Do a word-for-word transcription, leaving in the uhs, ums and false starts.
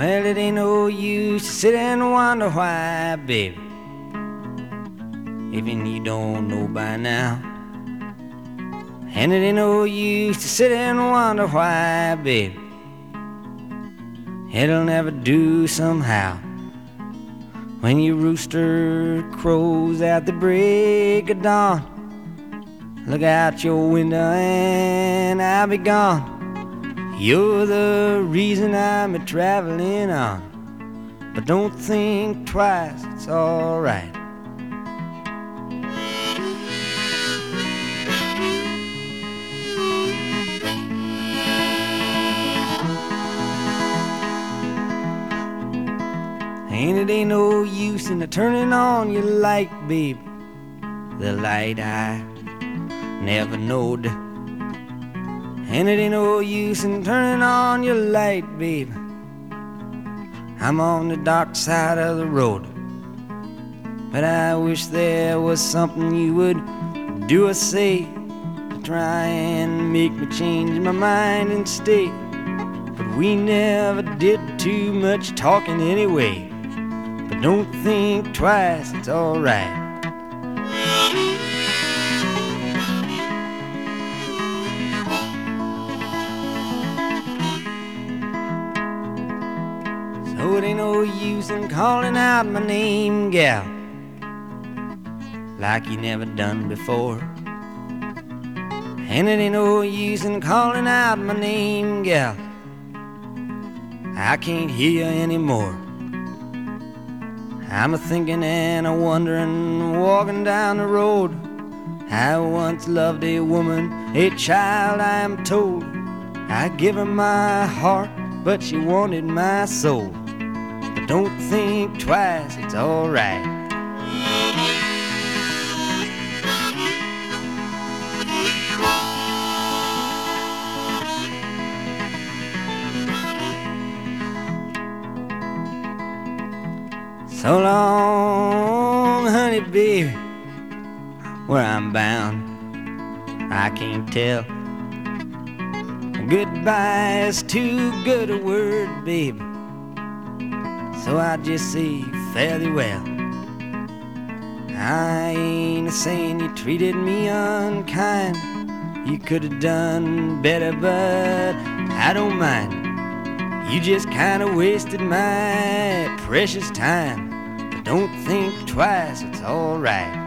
Well, it ain't no use to sit and wonder why, baby, even you don't know by now. And it ain't no use to sit and wonder why, baby, it'll never do somehow. When your rooster crows at the break of dawn, look out your window and I'll be gone. You're the reason I'm a-traveling on, but don't think twice, it's alright. And it ain't no use in turning on your light, babe, the light I never knowed. And it ain't no use in turning on your light, babe, I'm on the dark side of the road. But I wish there was something you would do or say to try and make me change my mind and stay. But we never did too much talking anyway. But don't think twice, it's alright. So it ain't no use in calling out my name, gal, like you never done before. And it ain't no use in calling out my name, gal, I can't hear you anymore. I'm a-thinking and a-wondering, walking down the road. I once loved a woman, a child I am told. I give her my heart, but she wanted my soul. But don't think twice, it's alright. So long, honey, baby, where I'm bound, I can't tell. Goodbye is too good a word, baby, so I just say fare thee well. I ain't saying you treated me unkind, you could have done better, but I don't mind. You just kinda wasted my precious time. But don't think twice, it's alright.